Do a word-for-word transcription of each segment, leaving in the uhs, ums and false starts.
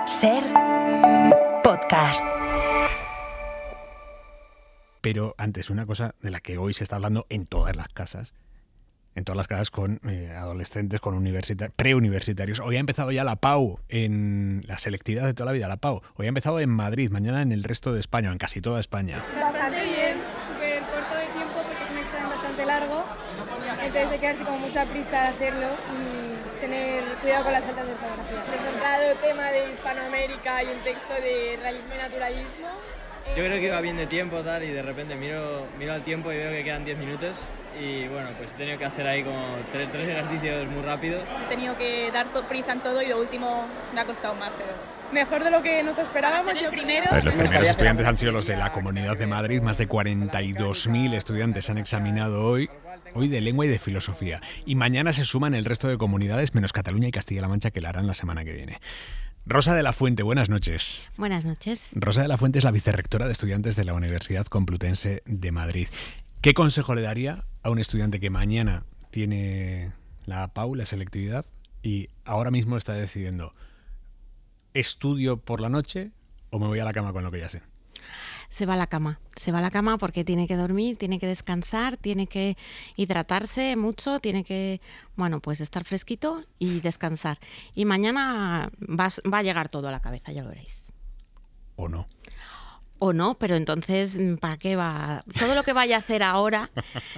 Ser podcast. Pero antes, una cosa de la que hoy se está hablando en todas las casas, en todas las casas con eh, adolescentes, con universitarios, preuniversitarios. Hoy ha empezado ya la PAU, en la selectividad de toda la vida, la PAU. Hoy ha empezado en Madrid, mañana en el resto de España, en casi toda España. Bastante bien, súper corto de tiempo porque es un examen bastante largo, entonces hay que darse como mucha prisa de hacerlo y tener cuidado con las faltas de ortografía. He encontrado tema de Hispanoamérica y un texto de realismo y naturalismo. Yo creo que iba bien de tiempo tal y de repente miro, miro al tiempo y veo que quedan diez minutos y bueno, pues he tenido que hacer ahí como tres, tres ejercicios muy rápido. He tenido que dar to- prisa en todo y lo último me ha costado más, pero... Mejor de lo que nos esperábamos. Yo primero... Pues los primeros estudiantes han sido los de la Comunidad de Madrid. Más de cuarenta y dos mil estudiantes han examinado hoy, hoy de lengua y de filosofía. Y mañana se suman el resto de comunidades, menos Cataluña y Castilla-La Mancha, que la harán la semana que viene. Rosa de la Fuente, buenas noches. Buenas noches. Rosa de la Fuente es la vicerrectora de estudiantes de la Universidad Complutense de Madrid. ¿Qué consejo le daría a un estudiante que mañana tiene la PAU, la selectividad, y ahora mismo está decidiendo, ¿estudio por la noche o me voy a la cama con lo que ya sé? Se va a la cama, se va a la cama porque tiene que dormir, tiene que descansar, tiene que hidratarse mucho, tiene que, bueno, pues estar fresquito y descansar. Y mañana va, va a llegar todo a la cabeza, ya lo veréis. ¿O no? O no, pero entonces, ¿para qué va? Todo lo que vaya a hacer ahora,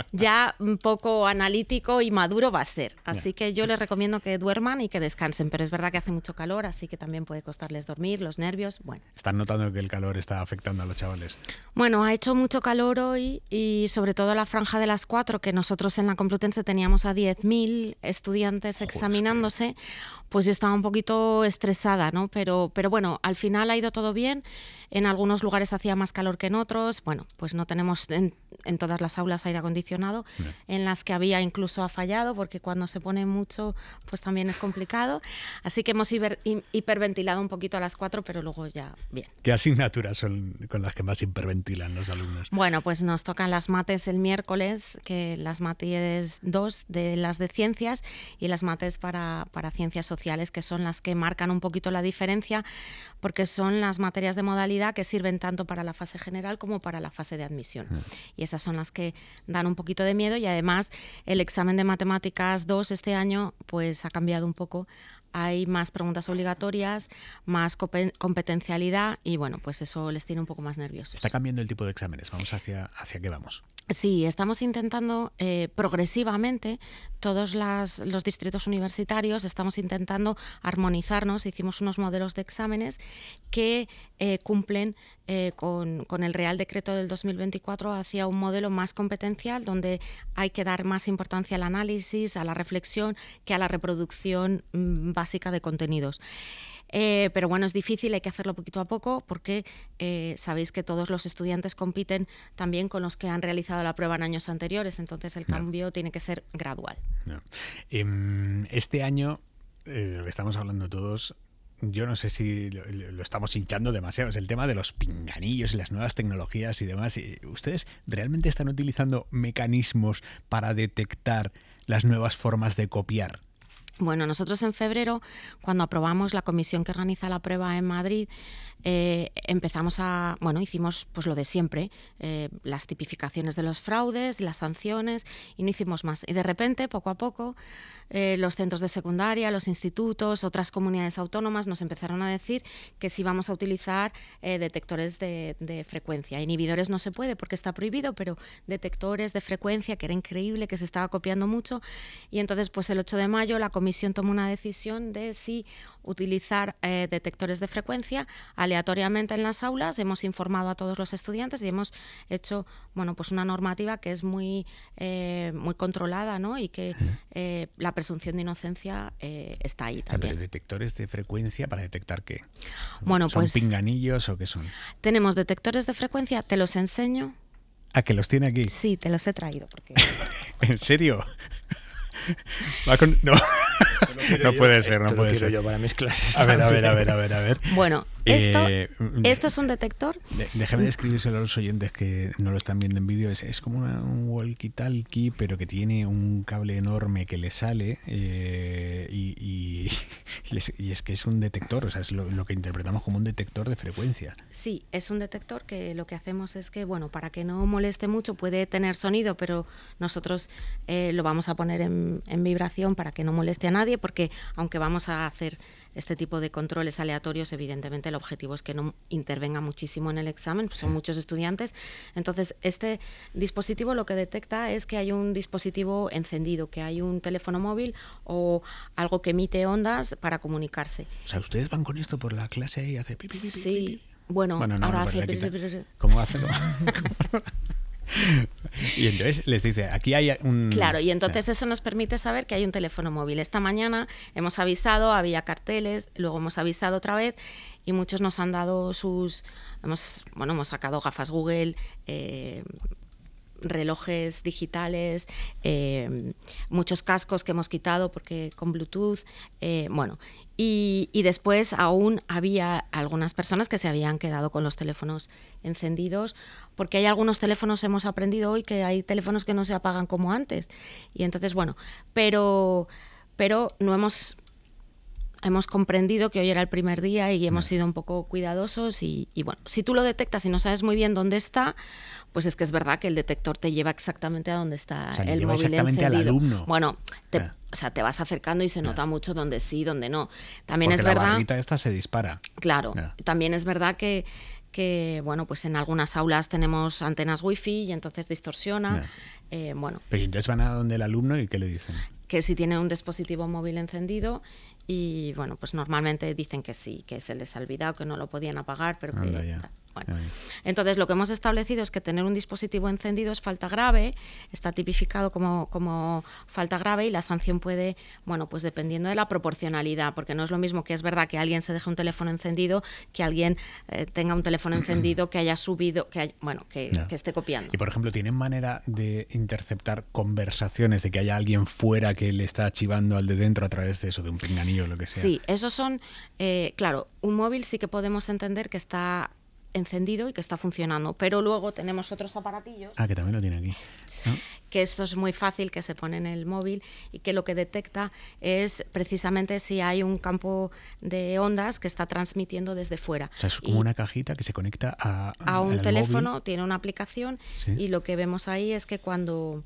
ya un poco analítico y maduro va a ser. Así que yo les recomiendo que duerman y que descansen, pero es verdad que hace mucho calor, así que también puede costarles dormir, los nervios, bueno. ¿Están notando que el calor está afectando a los chavales? Bueno, ha hecho mucho calor hoy y sobre todo la franja de las cuatro, que nosotros en la Complutense teníamos a diez mil estudiantes examinándose, pues yo estaba un poquito estresada, ¿no? Pero, pero bueno, al final ha ido todo bien. En algunos lugares hacía más calor que en otros. Bueno, pues no tenemos en, en todas las aulas aire acondicionado. No. En las que había incluso ha fallado, porque cuando se pone mucho, pues también es complicado. Así que hemos hiper, hiperventilado un poquito a las cuatro, pero luego ya bien. ¿Qué asignaturas son con las que más hiperventilan los alumnos? Bueno, pues nos tocan las mates el miércoles, que las mates dos de las de ciencias y las mates para, para ciencias sociales, que son las que marcan un poquito la diferencia, porque son las materias de modalidad que sirven tanto para la fase general como para la fase de admisión. Mm. Y esas son las que dan un poquito de miedo y además el examen de matemáticas dos este año pues ha cambiado un poco. Hay más preguntas obligatorias, más competencialidad y bueno, pues eso les tiene un poco más nerviosos. ¿Está cambiando el tipo de exámenes? ¿Vamos hacia, hacia qué vamos? Sí, estamos intentando eh, progresivamente, todos las, los distritos universitarios, estamos intentando armonizarnos. Hicimos unos modelos de exámenes que eh, cumplen eh, con, con el Real Decreto del dos mil veinticuatro hacia un modelo más competencial, donde hay que dar más importancia al análisis, a la reflexión, que a la reproducción mm, básica de contenidos. Eh, pero bueno, es difícil, hay que hacerlo poquito a poco porque eh, sabéis que todos los estudiantes compiten también con los que han realizado la prueba en años anteriores, entonces el cambio no. tiene que ser gradual. No. Eh, este año, eh, lo que estamos hablando todos, yo no sé si lo, lo estamos hinchando demasiado, es el tema de los pinganillos y las nuevas tecnologías y demás. ¿Ustedes realmente están utilizando mecanismos para detectar las nuevas formas de copiar? Bueno, nosotros en febrero, cuando aprobamos la comisión que organiza la prueba en Madrid, eh, empezamos a, bueno, hicimos pues lo de siempre, eh, las tipificaciones de los fraudes, las sanciones, y no hicimos más. Y de repente, poco a poco, eh, los centros de secundaria, los institutos, otras comunidades autónomas nos empezaron a decir que si vamos a utilizar eh, detectores de, de frecuencia. Inhibidores no se puede porque está prohibido, pero detectores de frecuencia, que era increíble, que se estaba copiando mucho. Y entonces, pues el ocho de mayo, la comisión comisión tomó una decisión de si utilizar eh, detectores de frecuencia aleatoriamente en las aulas. Hemos informado a todos los estudiantes y hemos hecho, bueno, pues una normativa que es muy, eh, muy controlada, ¿no? Y que eh, la presunción de inocencia eh, está ahí también. Pero detectores de frecuencia, ¿para detectar qué? Bueno, ¿Son pues, pinganillos o qué son? Tenemos detectores de frecuencia, te los enseño. ¿A que los tiene aquí? Sí, te los he traído. Porque... ¿En serio? Va con... No, no puede yo, ser, no esto puede lo ser. yo para mis clases. A ver, a ver, a ver, a ver, a ver. Bueno, Esto, Eh, esto es un detector. de- déjame describírselo a los oyentes que no lo están viendo en vídeo. Es, es como una- un walkie-talkie, pero que tiene un cable enorme que le sale eh, y, y- y es, y es que es un detector, o sea, es lo, lo que interpretamos como un detector de frecuencia. Sí, es un detector que lo que hacemos es que, bueno, para que no moleste mucho, puede tener sonido, pero nosotros eh, lo vamos a poner en, en vibración para que no moleste a nadie, porque aunque vamos a hacer este tipo de controles aleatorios, evidentemente el objetivo es que no intervenga muchísimo en el examen, pues son muchos estudiantes. Entonces, este dispositivo lo que detecta es que hay un dispositivo encendido, que hay un teléfono móvil o algo que emite ondas para comunicarse. O sea, ustedes van con esto por la clase y hace pi, pi, pi, pi, Sí, pi. bueno, Bueno, no, ahora no, pues hace... le quita. ¿Cómo hace? Y entonces les dice, aquí hay un... Claro, y entonces eso nos permite saber que hay un teléfono móvil. Esta mañana hemos avisado, había carteles, luego hemos avisado otra vez y muchos nos han dado sus... Hemos, bueno, hemos sacado gafas Google, eh, relojes digitales, eh, muchos cascos que hemos quitado porque con Bluetooth, eh, bueno, y, y después aún había algunas personas que se habían quedado con los teléfonos encendidos, porque hay algunos teléfonos, hemos aprendido hoy que hay teléfonos que no se apagan como antes, y entonces bueno, pero, pero no hemos... Hemos comprendido que hoy era el primer día y hemos sido un poco cuidadosos y, y bueno, si tú lo detectas y no sabes muy bien dónde está, pues es que es verdad que el detector te lleva exactamente a donde está O sea, le el lleva móvil exactamente al encendido. alumno. Bueno, te, Ah. o sea, te vas acercando y se nota Ah. mucho dónde sí, dónde no. También Porque es la verdad... barrita esta se dispara. Claro, Ya. también es verdad que, que, bueno, pues en algunas aulas tenemos antenas wifi y entonces distorsiona. Ya. Eh, bueno, Pero entonces van a donde el alumno y ¿qué le dicen? que si tiene un dispositivo móvil encendido y, bueno, pues normalmente dicen que sí, que se les ha olvidado, que no lo podían apagar, pero que... Anda ya. Bueno. Ya, ya. Entonces, lo que hemos establecido es que tener un dispositivo encendido es falta grave, está tipificado como, como falta grave y la sanción puede, bueno, pues dependiendo de la proporcionalidad, porque no es lo mismo que es verdad que alguien se deje un teléfono encendido, que alguien eh, tenga un teléfono encendido, que haya subido, que hay- bueno, que, Ya. que esté copiando. Y por ejemplo, ¿tienen manera de interceptar conversaciones de que haya alguien fuera que le está chivando al de dentro a través de eso, de un pinganillo o lo que sea? Sí, esos son, eh, claro, un móvil sí que podemos entender que está encendido y que está funcionando, pero luego tenemos otros aparatillos, Ah, que también lo tiene aquí. ¿No? que esto es muy fácil, que se pone en el móvil y que lo que detecta es precisamente si hay un campo de ondas que está transmitiendo desde fuera. O sea, es como Y una cajita que se conecta a, a un al teléfono, móvil. tiene una aplicación Sí. y lo que vemos ahí es que cuando,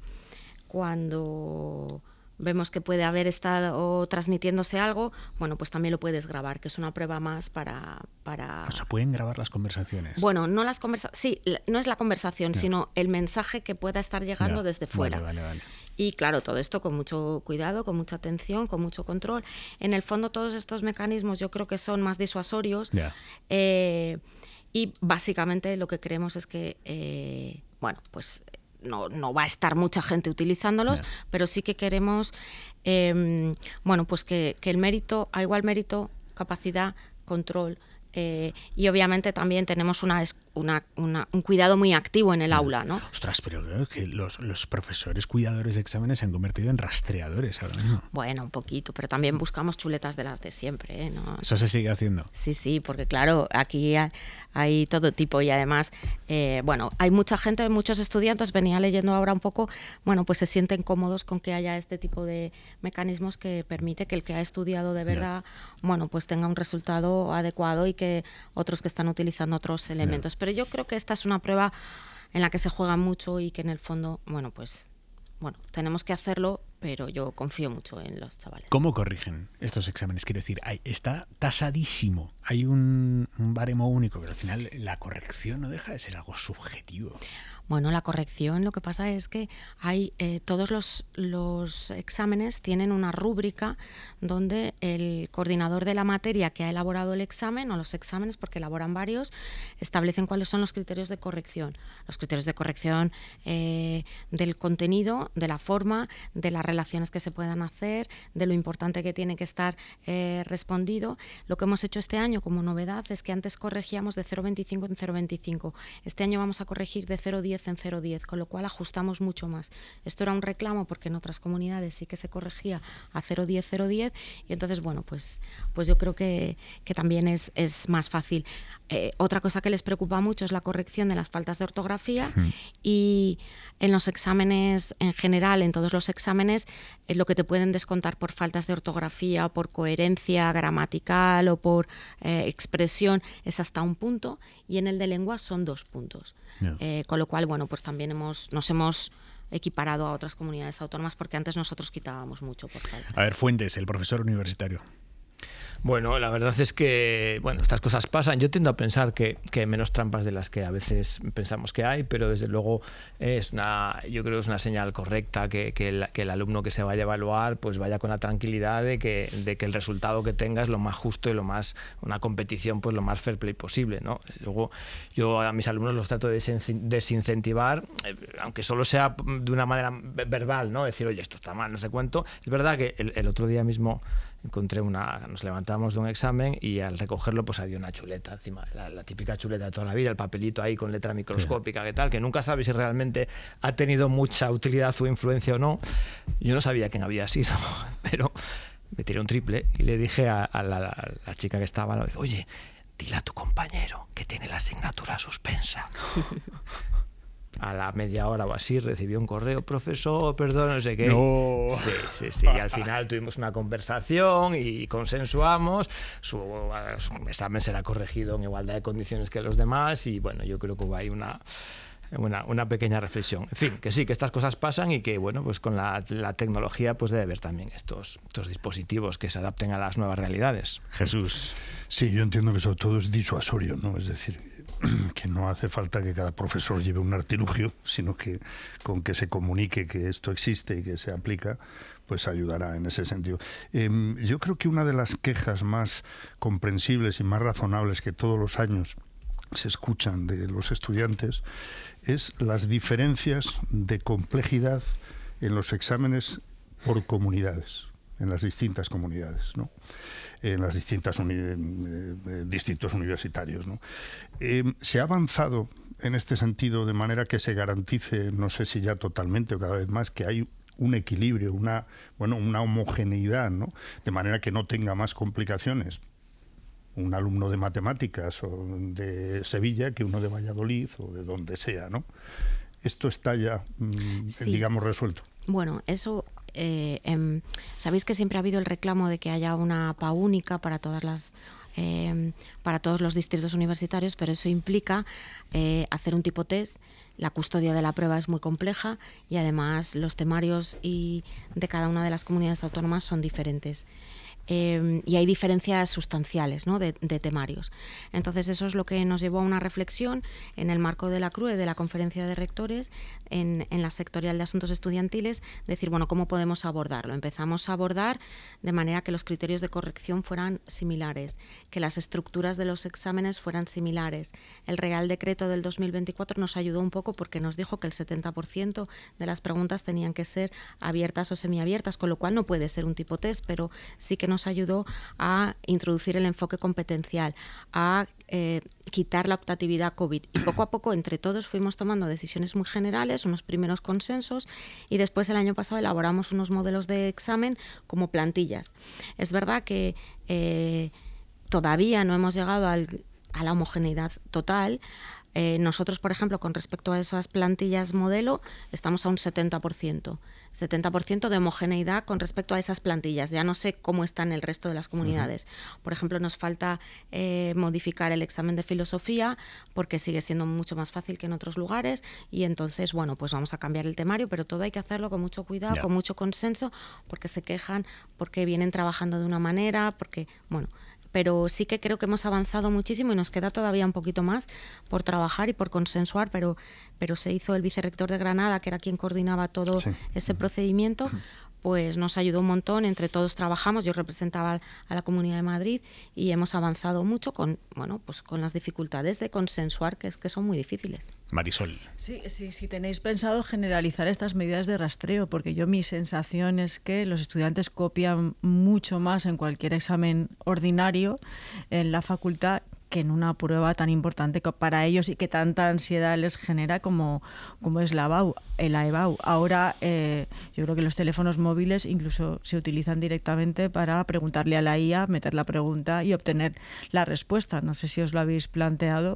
cuando vemos que puede haber estado transmitiéndose algo, bueno, pues también lo puedes grabar, que es una prueba más para... para... O sea, pueden grabar las conversaciones. Bueno, no las conversaciones, sí, la- no es la conversación, Ya. sino el mensaje que pueda estar llegando Ya. desde fuera. Vale, vale, vale. Y claro, todo esto con mucho cuidado, con mucha atención, con mucho control. En el fondo, todos estos mecanismos yo creo que son más disuasorios. Ya. Eh, y básicamente lo que creemos es que, eh, bueno, pues no, no va a estar mucha gente utilizándolos, Ya. pero sí que queremos, eh, bueno, pues que, que el mérito, a igual mérito, capacidad, control, eh, y obviamente también tenemos una, es- una, una- un cuidado muy activo en el aula, ¿no? Ostras, pero creo que los, los profesores cuidadores de exámenes se han convertido en rastreadores ahora mismo. Bueno, un poquito, pero también buscamos chuletas de las de siempre, ¿eh? No, Eso se sigue haciendo. sí, sí, porque claro, aquí ha- hay todo tipo y además, eh, bueno, hay mucha gente, muchos estudiantes, venía leyendo ahora un poco, bueno, pues se sienten cómodos con que haya este tipo de mecanismos que permite que el que ha estudiado de verdad, bueno, pues tenga un resultado adecuado y que otros que están utilizando otros elementos. Pero yo creo que esta es una prueba en la que se juega mucho y que en el fondo, bueno, pues, bueno, tenemos que hacerlo, pero yo confío mucho en los chavales. ¿Cómo corrigen estos exámenes? Quiero decir, hay- está tasadísimo. Hay un, un baremo único, pero al final la corrección no deja de ser algo subjetivo. Bueno, la corrección, lo que pasa es que hay eh, todos los, los exámenes tienen una rúbrica donde el coordinador de la materia que ha elaborado el examen, o los exámenes, porque elaboran varios, establecen cuáles son los criterios de corrección. Los criterios de corrección eh, del contenido, de la forma, de las relaciones que se puedan hacer, de lo importante que tiene que estar eh, respondido. Lo que hemos hecho este año año como novedad es que antes corregíamos de cero coma veinticinco en cero coma veinticinco. Este año vamos a corregir de cero coma diez en cero coma diez, con lo cual ajustamos mucho más. Esto era un reclamo porque en otras comunidades sí que se corregía a cero coma diez, cero coma diez, y entonces, bueno, pues, pues yo creo que, que también es, es más fácil. Eh, otra cosa que les preocupa mucho es la corrección de las faltas de ortografía, mm. y en los exámenes en general, en todos los exámenes, eh, lo que te pueden descontar por faltas de ortografía, por coherencia gramatical o por eh, expresión es hasta un punto, y en el de lengua son dos puntos. Yeah. Eh, con lo cual, bueno, pues también hemos, nos hemos equiparado a otras comunidades autónomas, porque antes nosotros quitábamos mucho por faltas. A ver, Fuentes, el profesor universitario. Bueno, la verdad es que bueno, estas cosas pasan. Yo tiendo a pensar que, que hay menos trampas de las que a veces pensamos que hay, pero desde luego es una, yo creo que es una señal correcta que, que, el, que el alumno que se vaya a evaluar pues vaya con la tranquilidad de que, de que el resultado que tenga es lo más justo y lo más, una competición pues lo más fair play posible, ¿no? Luego yo a mis alumnos los trato de desincentivar, eh, aunque solo sea de una manera verbal, ¿no? Decir, oye, esto está mal, no sé cuánto. Es verdad que el, el otro día mismo encontré una, nos levantamos de un examen y al recogerlo pues había una chuleta encima, la, la típica chuleta de toda la vida, el papelito ahí con letra microscópica, que tal, que nunca sabes si realmente ha tenido mucha utilidad o influencia o no. Yo no sabía quién había sido, pero me tiré un triple y le dije a, a, la, a la chica que estaba, oye, dile a tu compañero que tiene la asignatura suspensa. A la media hora o así recibió un correo, profesor, perdón, no sé qué. No. Sí, sí, sí. Y al final tuvimos una conversación y consensuamos. Su, su examen será corregido en igualdad de condiciones que los demás. Y bueno, yo creo que hubo ahí una, una, una pequeña reflexión. En fin, que sí, que estas cosas pasan y que bueno, pues con la, la tecnología pues debe haber también estos, estos dispositivos que se adapten a las nuevas realidades. Jesús. Sí, yo entiendo que sobre todo es disuasorio, ¿no? Es decir, que no hace falta que cada profesor lleve un artilugio, sino que con que se comunique que esto existe y que se aplica, pues ayudará en ese sentido. Eh, yo creo que una de las quejas más comprensibles y más razonables que todos los años se escuchan de los estudiantes es las diferencias de complejidad en los exámenes por comunidades, en las distintas comunidades, ¿no? En las distintas uni eh, distritos universitarios, ¿no? Eh, se ha avanzado en este sentido de manera que se garantice, no sé si ya totalmente o cada vez más, que hay un equilibrio, una, bueno, una homogeneidad, ¿no? De manera que no tenga más complicaciones un alumno de matemáticas o de Sevilla que uno de Valladolid o de donde sea, ¿no? Esto está ya, mmm, sí. digamos, resuelto. Bueno, eso... Eh, eh, sabéis que siempre ha habido el reclamo de que haya una P A única para todas las eh, para todos los distritos universitarios, pero eso implica eh, hacer un tipo test. La custodia de la prueba es muy compleja y además los temarios y de cada una de las comunidades autónomas son diferentes. Eh, y hay diferencias sustanciales, ¿no? de, de temarios. Entonces eso es lo que nos llevó a una reflexión en el marco de la C R U E, de la Conferencia de Rectores, en, en la sectorial de asuntos estudiantiles, decir, bueno, ¿cómo podemos abordarlo? Empezamos a abordar de manera que los criterios de corrección fueran similares, que las estructuras de los exámenes fueran similares. El Real Decreto del dos mil veinticuatro nos ayudó un poco porque nos dijo que el setenta por ciento de las preguntas tenían que ser abiertas o semiabiertas, con lo cual no puede ser un tipo test, pero sí que nos ayudó a introducir el enfoque competencial, a eh, quitar la optatividad COVID. Y poco a poco, entre todos, fuimos tomando decisiones muy generales, unos primeros consensos, y después el año pasado elaboramos unos modelos de examen como plantillas. Es verdad que eh, todavía no hemos llegado al, a la homogeneidad total. Eh, nosotros, por ejemplo, con respecto a esas plantillas modelo, estamos a un setenta por ciento. setenta por ciento de homogeneidad con respecto a esas plantillas. Ya no sé cómo están el resto de las comunidades. Uh-huh. Por ejemplo, nos falta eh, modificar el examen de filosofía porque sigue siendo mucho más fácil que en otros lugares y entonces, bueno, pues vamos a cambiar el temario, pero todo hay que hacerlo con mucho cuidado, yeah. con mucho consenso, porque se quejan, porque vienen trabajando de una manera, porque, bueno... pero sí que creo que hemos avanzado muchísimo y nos queda todavía un poquito más por trabajar y por consensuar, pero, pero se hizo el vicerrector de Granada, que era quien coordinaba todo sí. ese procedimiento, pues nos ayudó un montón, entre todos trabajamos, yo representaba a la Comunidad de Madrid y hemos avanzado mucho con, bueno, pues con las dificultades de consensuar, que es que son muy difíciles. Marisol. Sí, sí, si tenéis pensado generalizar estas medidas de rastreo, porque yo mi sensación es que los estudiantes copian mucho más en cualquier examen ordinario en la facultad que en una prueba tan importante para ellos y que tanta ansiedad les genera como, como es la EBAU, la EBAU. Ahora eh, yo creo que los teléfonos móviles incluso se utilizan directamente para preguntarle a la I A, meter la pregunta y obtener la respuesta. No sé si os lo habéis planteado,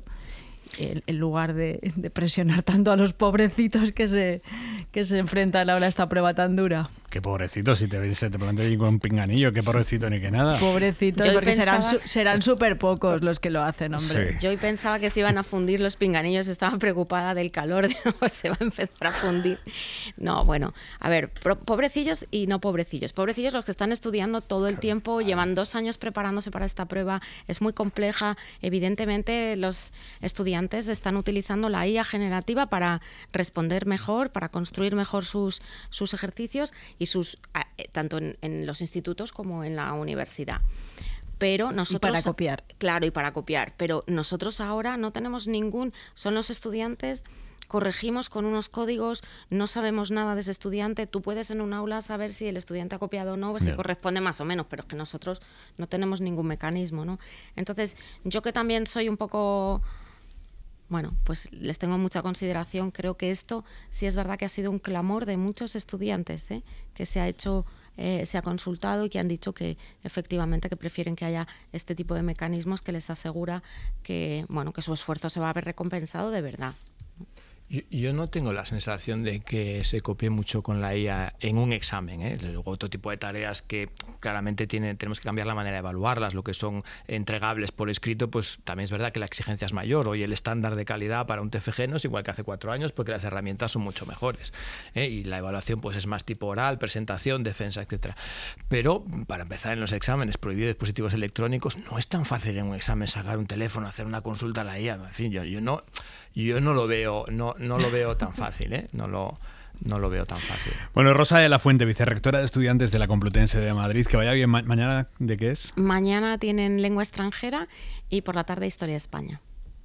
en lugar de, de presionar tanto a los pobrecitos que se, que se enfrentan ahora a esta prueba tan dura. Qué pobrecito, si te, se te plantea allí con un pinganillo, qué pobrecito ni qué nada. Pobrecitos, Yo porque pensaba... serán serán súper pocos los que lo hacen, hombre. Sí. Yo hoy pensaba que se iban a fundir los pinganillos, estaba preocupada del calor, digo, se va a empezar a fundir. No, bueno, a ver, pobrecillos y no pobrecillos. Pobrecillos los que están estudiando todo el tiempo, llevan dos años preparándose para esta prueba, es muy compleja. Evidentemente los estudiantes están utilizando la I A generativa para responder mejor, para construir mejor sus, sus ejercicios y sus tanto en, en los institutos como en la universidad. Pero nosotros, y para copiar. Claro, y para copiar. Pero nosotros ahora no tenemos ningún... Son los estudiantes, corregimos con unos códigos, no sabemos nada de ese estudiante. Tú puedes en un aula saber si el estudiante ha copiado o no, si yeah. corresponde más o menos, pero es que nosotros no tenemos ningún mecanismo, ¿no? Entonces, yo que también soy un poco... Bueno, pues les tengo mucha consideración. Creo que esto sí es verdad que ha sido un clamor de muchos estudiantes, ¿eh? Que se ha hecho, eh, se ha consultado y que han dicho que efectivamente que prefieren que haya este tipo de mecanismos que les asegura que, bueno, que su esfuerzo se va a ver recompensado de verdad. Yo, yo no tengo la sensación de que se copie mucho con la I A en un examen, ¿eh? Luego otro tipo de tareas que claramente tiene, tenemos que cambiar la manera de evaluarlas, lo que son entregables por escrito, pues también es verdad que la exigencia es mayor. Hoy el estándar de calidad para un T F G no es igual que hace cuatro años porque las herramientas son mucho mejores, ¿eh? Y la evaluación pues es más tipo oral, presentación, defensa, etcétera. Pero para empezar en los exámenes, prohibir dispositivos electrónicos, no es tan fácil en un examen sacar un teléfono, hacer una consulta a la I A. En fin, yo, yo no, yo no lo veo, no No lo veo tan fácil, ¿eh? No lo, no lo veo tan fácil. Bueno, Rosa de la Fuente, vicerrectora de estudiantes de la Complutense de Madrid, que vaya bien. Ma- ¿Mañana de qué es? Mañana tienen lengua extranjera y por la tarde historia de España.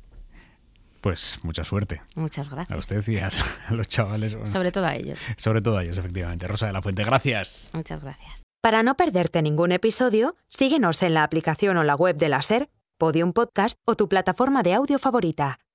Pues mucha suerte. Muchas gracias. A usted y a, a los chavales. Bueno, sobre todo a ellos. Sobre todo a ellos, efectivamente. Rosa de la Fuente, gracias. Muchas gracias. Para no perderte ningún episodio, síguenos en la aplicación o la web de la SER, Podium Podcast o tu plataforma de audio favorita.